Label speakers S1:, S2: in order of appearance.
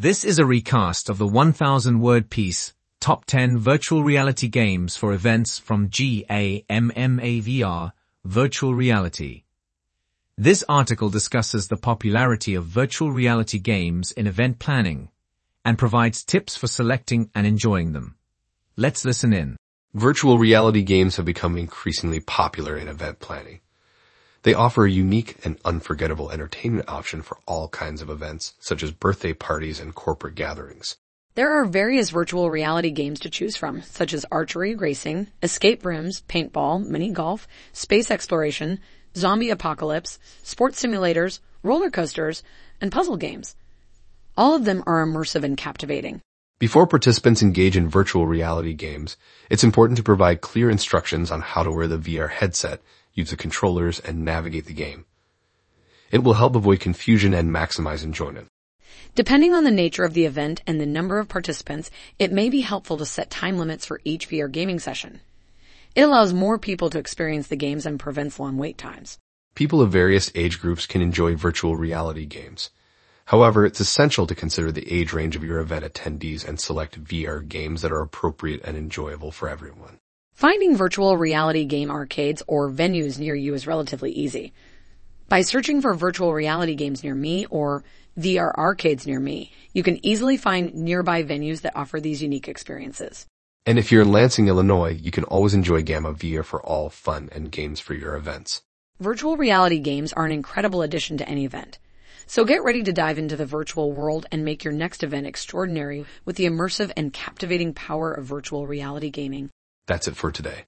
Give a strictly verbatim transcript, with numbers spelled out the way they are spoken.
S1: This is a recast of the one thousand word piece, Top ten Virtual Reality Games for Events from GAMMA Virtual Reality. This article discusses the popularity of virtual reality games in event planning and provides tips for selecting and enjoying them. Let's listen in.
S2: Virtual reality games have become increasingly popular in event planning. They offer a unique and unforgettable entertainment option for all kinds of events, such as birthday parties and corporate gatherings.
S3: There are various virtual reality games to choose from, such as archery, racing, escape rooms, paintball, mini golf, space exploration, zombie apocalypse, sports simulators, roller coasters, and puzzle games. All of them are immersive and captivating.
S2: Before participants engage in virtual reality games, it's important to provide clear instructions on how to wear the V R headset, use the controllers, and navigate the game. It will help avoid confusion and maximize enjoyment.
S3: Depending on the nature of the event and the number of participants, it may be helpful to set time limits for each V R gaming session. It allows more people to experience the games and prevents long wait times.
S2: People of various age groups can enjoy virtual reality games. However, it's essential to consider the age range of your event attendees and select V R games that are appropriate and enjoyable for everyone.
S3: Finding virtual reality game arcades or venues near you is relatively easy. By searching for virtual reality games near me or V R arcades near me, you can easily find nearby venues that offer these unique experiences.
S2: And if you're in Lansing, Illinois, you can always enjoy Gamma V R for all fun and games for your events.
S3: Virtual reality games are an incredible addition to any event. So get ready to dive into the virtual world and make your next event extraordinary with the immersive and captivating power of virtual reality gaming.
S2: That's it for today.